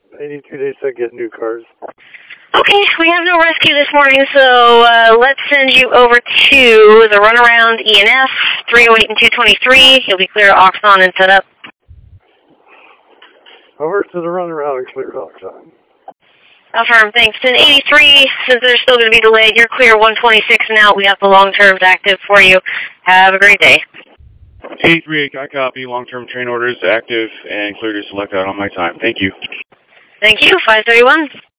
They need 2 days to get new cars. Okay, we have no rescue this morning, so let's send you over to the runaround ENF, 308 and 223. You'll be clear Oxon and set up. Over to the runaround and clear Oxon. Affirm, thanks. In 83, since they're still going to be delayed, you're clear 126 and out. We have the long-terms active for you. Have a great day. 838, I copy. Long-term train orders active and clear to select out on my time. Thank you. Thank you, 531.